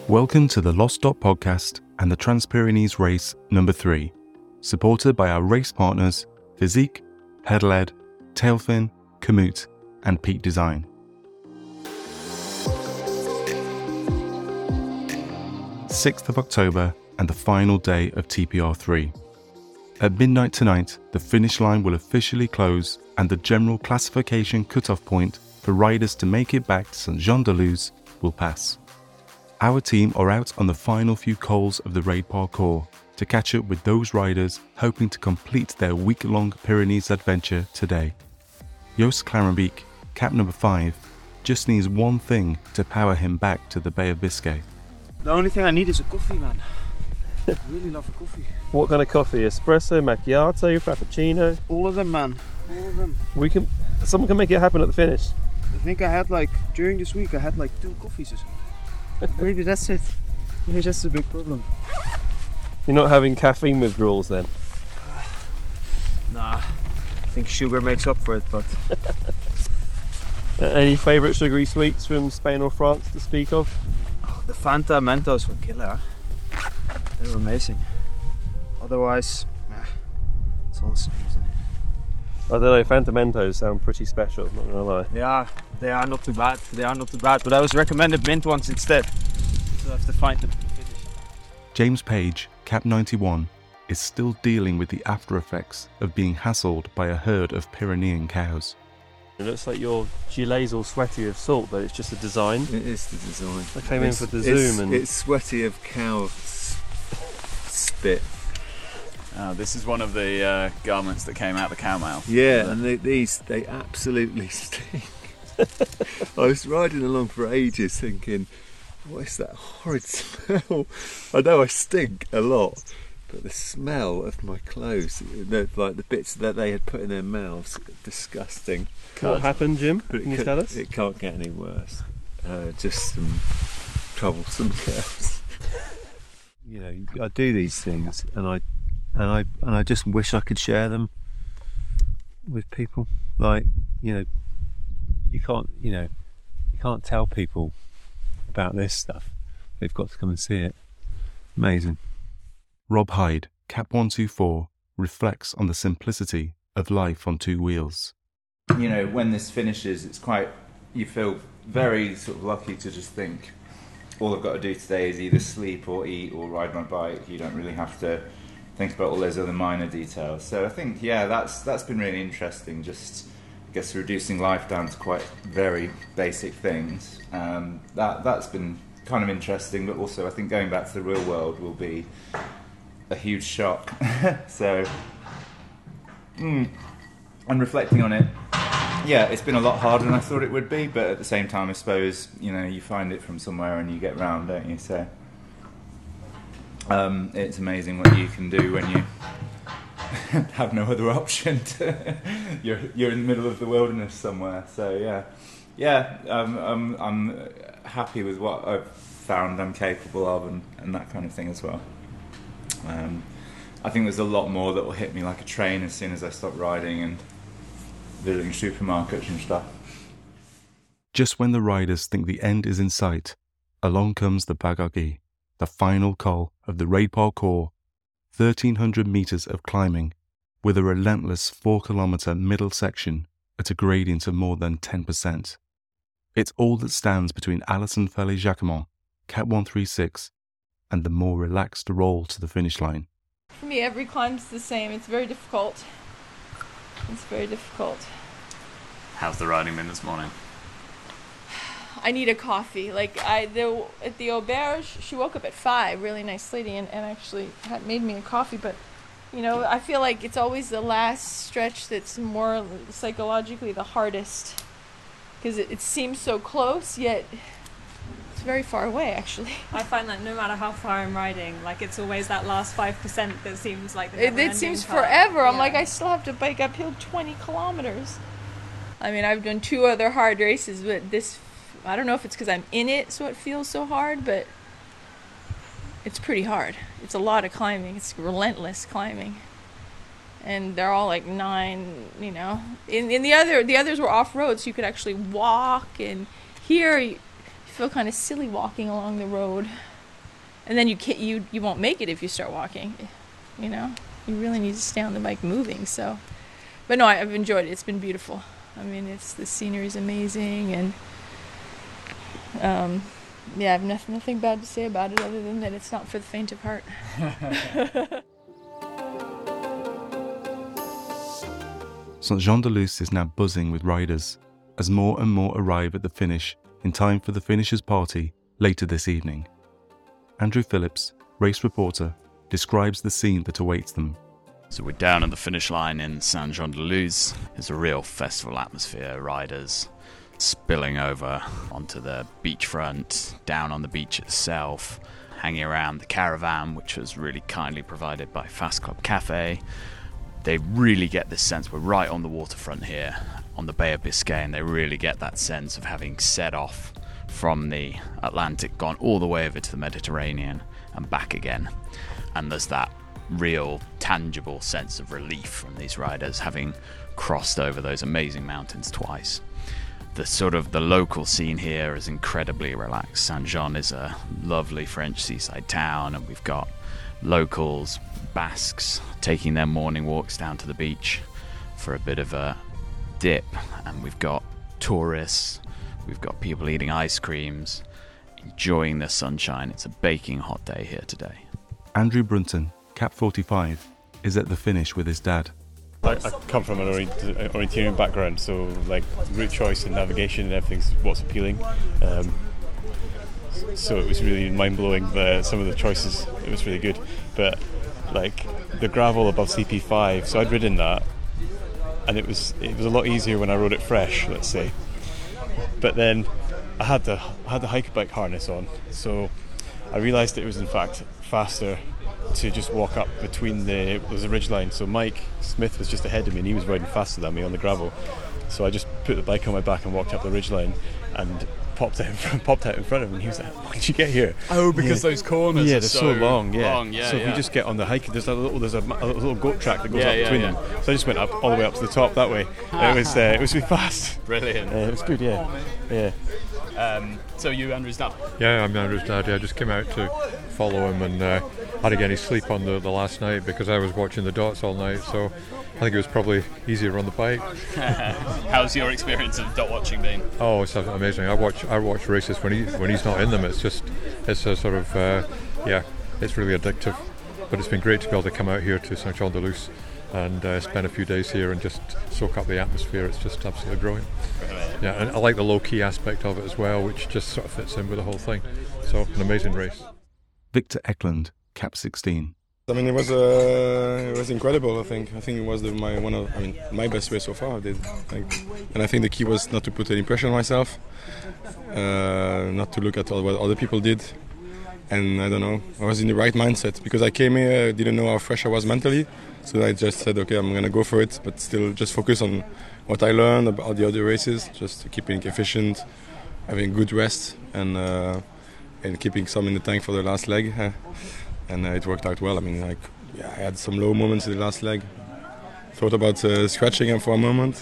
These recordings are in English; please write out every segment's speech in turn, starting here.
Welcome to the Lost Dot Podcast and the Transpyrenees Race number 3, supported by our race partners Physique, Pedaled, Tailfin, Komoot and Peak Design. October 6th and the final day of TPR3. At midnight tonight, the finish line will officially close and the general classification cutoff point for riders to make it back to Saint-Jean-de-Luz will pass. Our team are out on the final few cols of the raid parcours to catch up with those riders hoping to complete their week-long Pyrenees adventure today. Joost Clarenbeek, cap number 5, just needs one thing to power him back to the Bay of Biscay. The only thing I need is a coffee, man. I really love a coffee. What kind of coffee? Espresso, macchiato, frappuccino? All of them, man. All of them. Someone can make it happen at the finish. I think I had during this week I had 2 coffees or something. Maybe that's it. Maybe that's the big problem. You're not having caffeine withdrawals then? Nah, I think sugar makes up for it, but... Any favourite sugary sweets from Spain or France to speak of? Oh, the Fanta Mentos were killer. They were amazing. Otherwise, it's all the same, isn't it? I don't know, Fanta Mentos sound pretty special, not gonna lie. Yeah, they are not too bad. But I was recommended mint ones instead. So I have to find them. James Page, cap 91, is still dealing with the after effects of being hassled by a herd of Pyrenean cows. It looks like your gilets all sweaty with salt, but it's just a design. It is the design. I came in for the zoom and... It's sweaty of cow spit. This is one of the garments that came out the cow mouth. Yeah, and they absolutely stink. I was riding along for ages thinking, what is that horrid smell? I know I stink a lot, but the smell of my clothes, the bits that they had put in their mouths, disgusting. What happened, Jim? Can you tell us? It can't get any worse. Just some troublesome cows. You know, I do these things, and I just wish I could share them with people. You can't tell people about this stuff. They've got to come and see it. Amazing. Rob Hyde, cap 124, reflects on the simplicity of life on 2 wheels. You know, when this finishes, you feel very sort of lucky to just think, all I've got to do today is either sleep or eat or ride my bike. You don't really have to think about all those other minor details. So I think, that's been really interesting, just, I guess, reducing life down to quite very basic things. That's been kind of interesting, but also I think going back to the real world will be a huge shock. So, and reflecting on it, it's been a lot harder than I thought it would be, but at the same time, I suppose, you find it from somewhere and you get round, don't you? So, it's amazing what you can do when you have no other option. You're in the middle of the wilderness somewhere. So I'm happy with what I've found I'm capable of and that kind of thing as well. I think there's a lot more that will hit me like a train as soon as I stop riding and visiting supermarkets and stuff. Just when the riders think the end is in sight, along comes the Bagargi, the final col of the raid parcours, 1,300 metres of climbing, with a relentless 4-kilometre middle section at a gradient of more than 10%. It's all that stands between Alison Fellet-Jacquemont, cap 136, and the more relaxed roll to the finish line. For me, every climb's the same. It's very difficult. How's the riding been this morning? I need a coffee. At the auberge, she woke up at 5, really nice lady, and actually had made me a coffee. But, I feel like it's always the last stretch that's more psychologically the hardest. Because it seems so close, yet it's very far away, actually. I find that no matter how far I'm riding, it's always that last 5% that seems like the It seems part. forever. I'm I still have to bike uphill 20 kilometers. I mean, I've done 2 other hard races, but this, I don't know if it's because I'm in it, so it feels so hard, but it's pretty hard. It's a lot of climbing. It's relentless climbing. And they're all 9, In the others were off-road, so you could actually walk, and here you feel kind of silly walking along the road. and then you won't make it if you start walking. You know, you really need to stay on the bike moving. So, but no, I've enjoyed it. It's been beautiful. I mean, the scenery is amazing, and yeah, I've nothing bad to say about it other than that it's not for the faint of heart. Saint-Jean-de-Luz is now buzzing with riders as more and more arrive at the finish in time for the finishers' party later this evening. Andrew Phillips, race reporter, describes the scene that awaits them. So we're down at the finish line in Saint-Jean-de-Luz. It's a real festival atmosphere, riders spilling over onto the beachfront, down on the beach itself, hanging around the caravan, which was really kindly provided by Fast Club Cafe. They really get this sense, we're right on the waterfront here, on the Bay of Biscay, and they really get that sense of having set off from the Atlantic, gone all the way over to the Mediterranean and back again. And there's that real tangible sense of relief from these riders, having crossed over those amazing mountains twice. The local scene here is incredibly relaxed. Saint-Jean is a lovely French seaside town, and we've got locals, Basques, taking their morning walks down to the beach for a bit of a dip, and we've got tourists, we've got people eating ice creams, enjoying the sunshine. It's a baking hot day here today. Andrew Brunton, Cap 45, is at the finish with his dad. I come from an orienteering background, so like route choice and navigation and everything's what's appealing. So it was really mind-blowing, some of the choices. It was really good, but like the gravel above CP5, so I'd ridden that, and it was a lot easier when I rode it fresh, let's say. But then I had the hike bike harness on, so I realised that it was in fact faster to just walk up between there's a ridge line. So Mike Smith was just ahead of me, and he was riding faster than me on the gravel. So I just put the bike on my back and walked up the ridge line and popped out in front of him, and he was like, "How did you get here?" Oh, because those corners they're are so long. So if yeah. you just get on the hike, there's a little goat track that goes up between them. So I just went up all the way up to the top that way. It was really fast. Brilliant. It was good, yeah. So you Andrew's dad? Yeah, I'm Andrew's dad. I just came out to follow him, and had to get any sleep on the last night because I was watching the dots all night, so I think it was probably easier on the bike. How's your experience of dot watching been? Oh, it's amazing. I watch races when he's not in them. It's a sort of it's really addictive. But it's been great to be able to come out here to Saint-Jean-de-Luz and spend a few days here and just soak up the atmosphere. It's just absolutely brilliant. Yeah, and I like the low-key aspect of it as well, which just sort of fits in with the whole thing. So an amazing race. Victor Eklund, Cap 16. I mean, it was incredible. I think it was my best race so far. I did, and I think the key was not to put any pressure on myself, not to look at all what other people did, and I don't know. I was in the right mindset because I came here, didn't know how fresh I was mentally, so I just said, okay, I'm gonna go for it, but still just focus on what I learned about the other races, just keeping efficient, having good rest, and keeping some in the tank for the last leg. And it worked out well. I mean, I had some low moments in the last leg. Thought about scratching him for a moment,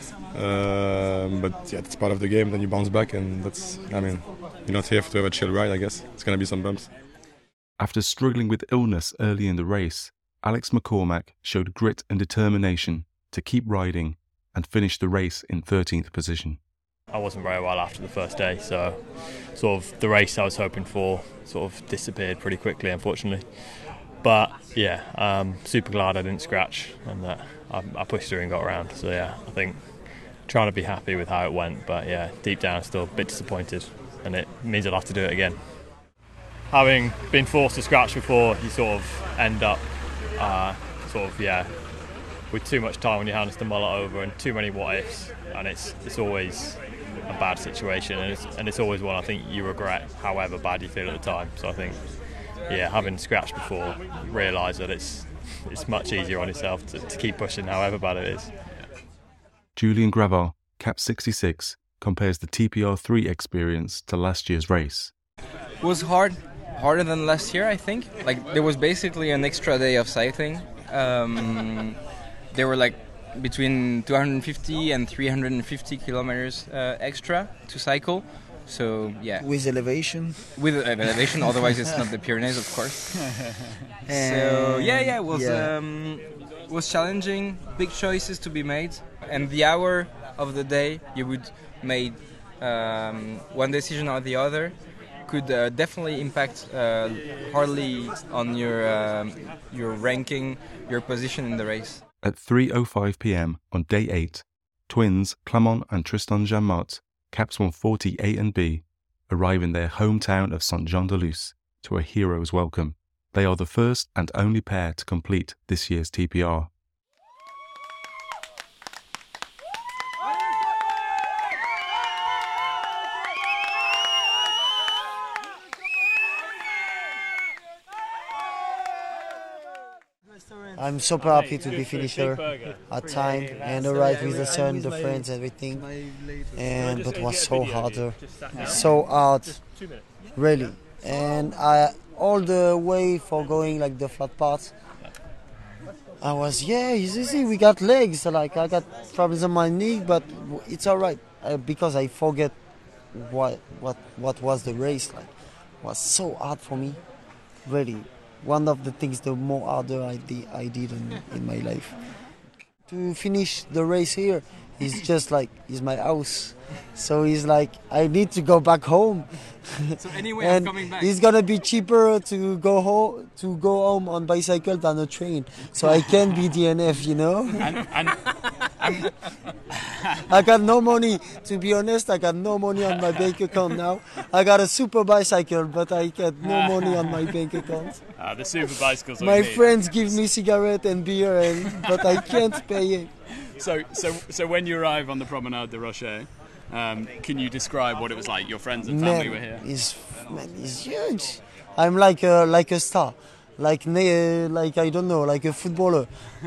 but yeah, it's part of the game. Then you bounce back, and you're not here to have a chill ride. I guess it's gonna be some bumps. After struggling with illness early in the race, Alex McCormack showed grit and determination to keep riding and finish the race in 13th position. I wasn't very well after the first day, so sort of the race I was hoping for sort of disappeared pretty quickly, unfortunately. But yeah, I'm super glad I didn't scratch and that I pushed through and got around. So yeah, I think trying to be happy with how it went, but yeah, deep down still a bit disappointed, and it means I'll have to do it again. Having been forced to scratch before, you sort of end up with too much time on your hands to mull it over and too many what ifs, and it's always a bad situation, and it's always one I think you regret however bad you feel at the time. So I think having scratched before, realise that it's much easier on yourself to keep pushing however bad it is. Julian Gravard, Cap 66, compares the TPR3 experience to last year's race. It was harder than last year, I think. Like, there was basically an extra day of cycling. There were like between 250 and 350 kilometers extra to cycle, So yeah, with elevation. With elevation, otherwise it's not the Pyrenees, of course. So yeah, it was challenging, big choices to be made, and the hour of the day you would make one decision or the other could definitely impact hardly on your ranking, your position in the race. At 3:05 p.m. on day 8, twins Clement and Tristan Jeanmot, caps 140 A and B, arrive in their hometown of Saint-Jean-de-Luz to a hero's welcome. They are the first and only pair to complete this year's TPR. I'm super happy to be finisher at time and arrive with the sun, the friends, everything. But it was so hard, really. And all the way for going like the flat parts, I was it's easy. We got legs. Like I got problems on my knee, but it's all right because I forget what was the race like. It was so hard for me, really. One of the things the more harder I did in my life. To finish the race here is just like is my house, so it's like I need to go back home. So anyway, and I'm coming back. It's gonna be cheaper to go home on bicycle than a train, so I can be DNF, you know. I got no money, to be honest. I got no money on my bank account now. I got a super bicycle, but I got no money on my bank account. The super bicycles. My friends give me cigarette and beer, but I can't pay it. So when you arrive on the Promenade de Rocher, can you describe what it was like? Your friends and family were here. It's huge. I'm like a star, like I don't know, like a footballer.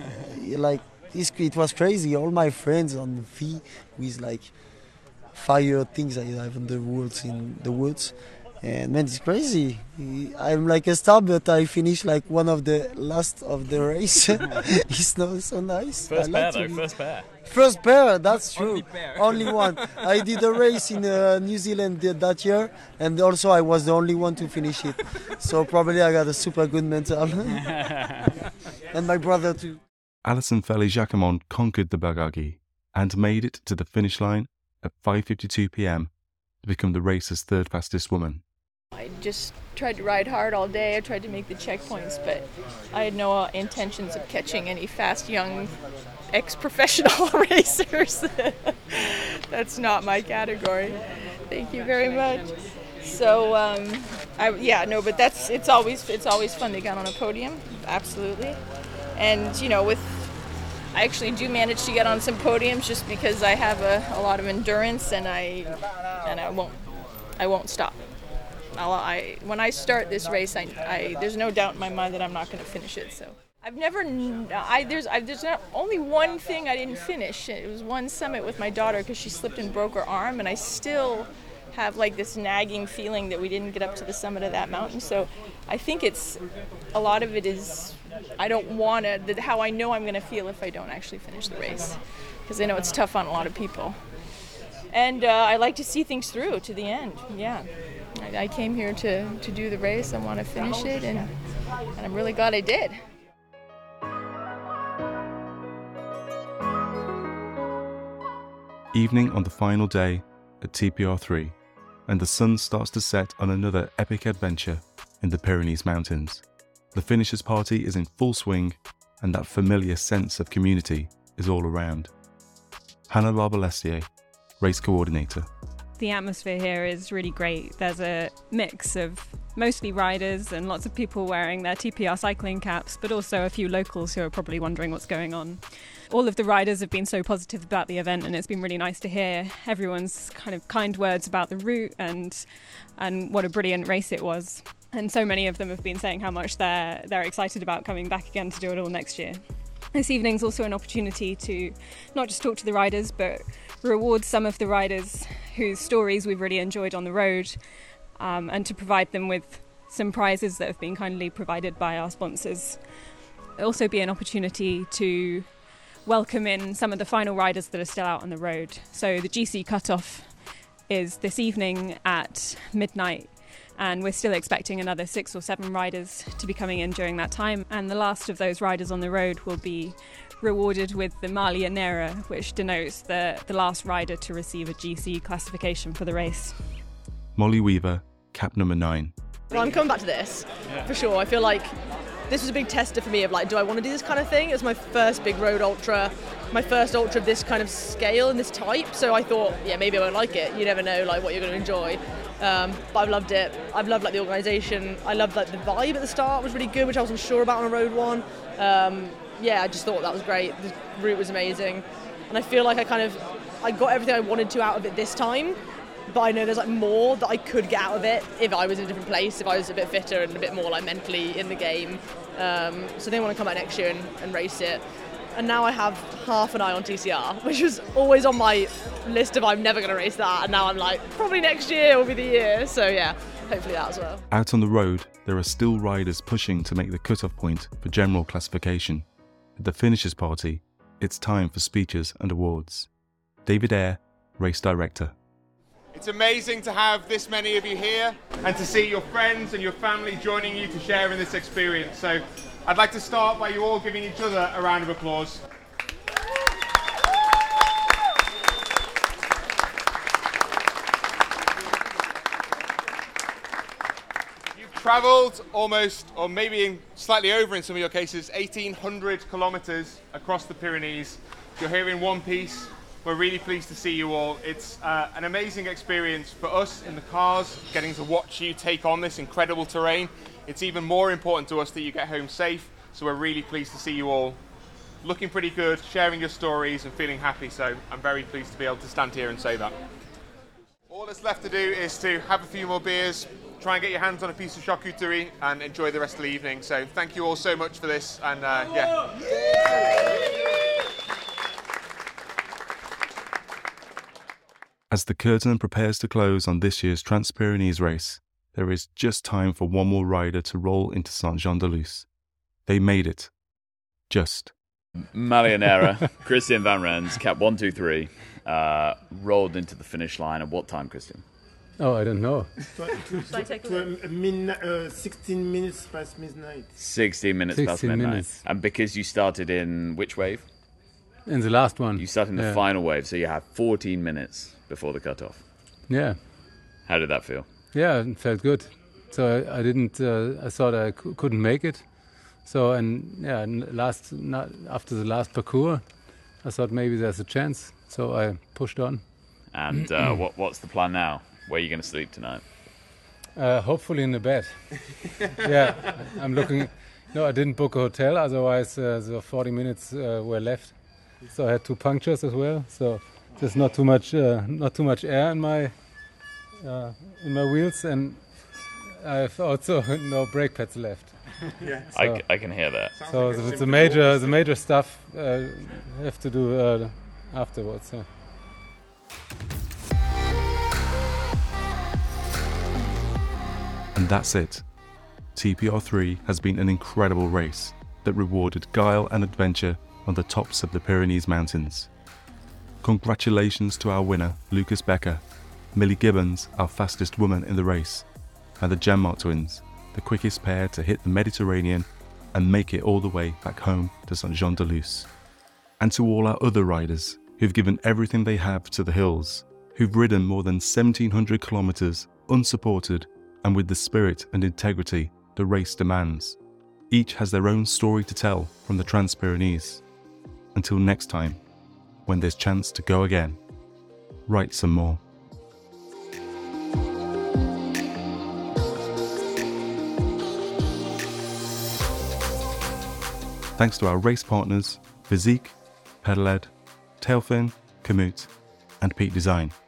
It was crazy. All my friends on the V with like fire things I have in the woods. And man, it's crazy. I'm like a star, but I finished like one of the last of the race. It's not so nice. First pair, that's true. Only one. I did a race in New Zealand that year, and also I was the only one to finish it. So probably I got a super good mental. And my brother too. Alison Felly-Jacquemont conquered the Bergagi and made it to the finish line at 5:52 p.m. to become the race's third fastest woman. I just tried to ride hard all day. I tried to make the checkpoints, but I had no intentions of catching any fast young ex-professional racers. That's not my category. Thank you very much. So but it's always fun to get on a podium, absolutely. And I actually do manage to get on some podiums just because I have a lot of endurance, and I won't stop. When I start this race, there's no doubt in my mind that I'm not going to finish it. So there's not only one thing I didn't finish. It was one summit with my daughter because she slipped and broke her arm, and I still have like this nagging feeling that we didn't get up to the summit of that mountain. So I think a lot of it is I don't want to, how I know I'm going to feel if I don't actually finish the race, because I know it's tough on a lot of people. And I like to see things through to the end. Yeah, I came here to do the race. I want to finish it, and I'm really glad I did. Evening on the final day at TPR3, and the sun starts to set on another epic adventure in the Pyrenees Mountains. The finishers' party is in full swing, and that familiar sense of community is all around. Hannah Barbalestier, race coordinator. The atmosphere here is really great. There's a mix of mostly riders and lots of people wearing their TPR cycling caps, but also a few locals who are probably wondering what's going on. All of the riders have been so positive about the event, and it's been really nice to hear everyone's kind words about the route and what a brilliant race it was. And so many of them have been saying how much they're excited about coming back again to do it all next year. This evening's also an opportunity to not just talk to the riders, but reward some of the riders whose stories we've really enjoyed on the road, and to provide them with some prizes that have been kindly provided by our sponsors. It'll also be an opportunity to welcome in some of the final riders that are still out on the road. So the GC cutoff is this evening at midnight, and we're still expecting another 6 or 7 riders to be coming in during that time, and the last of those riders on the road will be rewarded with the Maglia Nera, which denotes the last rider to receive a GC classification for the race. Molly Weaver, cap number 9. Well, I'm coming back to this, for sure. I feel like this was a big tester for me of like, do I want to do this kind of thing? It was my first big road ultra, my first ultra of this kind of scale and this type, so I thought, yeah, maybe I won't like it. You never know like what you're going to enjoy. But I've loved it. I've loved like the organisation. I loved like the vibe at the start was really good, which I wasn't sure about on a road one. Yeah, I just thought that was great. The route was amazing. And I feel like I got everything I wanted to out of it this time. But I know there's like more that I could get out of it if I was in a different place, if I was a bit fitter and a bit more like mentally in the game. So they want to come back next year and race it. And now I have half an eye on TCR, which was always on my list of I'm never going to race that. And now I'm like, probably next year will be the year. So yeah, hopefully that as well. Out on the road, there are still riders pushing to make the cut-off point for general classification. At the finishers party, it's time for speeches and awards. David Eyre, race director. It's amazing to have this many of you here and to see your friends and your family joining you to share in this experience. So I'd like to start by you all giving each other a round of applause. You've travelled almost, or maybe slightly over in some of your cases, 1,800 kilometres across the Pyrenees. You're here in one piece. We're really pleased to see you all. It's an amazing experience for us in the cars, getting to watch you take on this incredible terrain. It's even more important to us that you get home safe, so we're really pleased to see you all looking pretty good, sharing your stories and feeling happy, so I'm very pleased to be able to stand here and say that. All that's left to do is to have a few more beers, try and get your hands on a piece of charcuterie and enjoy the rest of the evening. So thank you all so much for this, and yeah. As the curtain prepares to close on this year's Trans-Pyrenees race, there is just time for one more rider to roll into Saint-Jean-de-Luz. They made it. Just. Maglia Nera, Christian Van Rens, cap 123, rolled into the finish line. At what time, Christian? Oh, I don't know. 16 minutes past midnight. 16 minutes past midnight. Minutes. And because you started in which wave? In the last one. You started in the final wave, so you have 14 minutes before the cutoff. Yeah. How did that feel? Yeah, it felt good. So I didn't. I thought I couldn't make it. So after the last parcours, I thought maybe there's a chance. So I pushed on. And what's the plan now? Where are you going to sleep tonight? Hopefully in the bed. Yeah, I'm looking. No, I didn't book a hotel. Otherwise, the 40 minutes were left. So I had 2 punctures as well. So there's not too much air in my wheels, and I've also no brake pads left. Yeah. So, I can hear that. So it's the major stuff have to do afterwards. Yeah. And that's it. TPR3 has been an incredible race that rewarded guile and adventure on the tops of the Pyrenees Mountains. Congratulations to our winner, Lucas Becker, Millie Gibbons, our fastest woman in the race, and the Janmark twins, the quickest pair to hit the Mediterranean and make it all the way back home to Saint-Jean-de-Luz. And to all our other riders who've given everything they have to the hills, who've ridden more than 1,700 kilometres unsupported and with the spirit and integrity the race demands. Each has their own story to tell from the Trans-Pyrenees. Until next time, when there's chance to go again, write some more. Thanks to our race partners, Physique, Pedaled, Tailfin, Komoot, and Peak Design.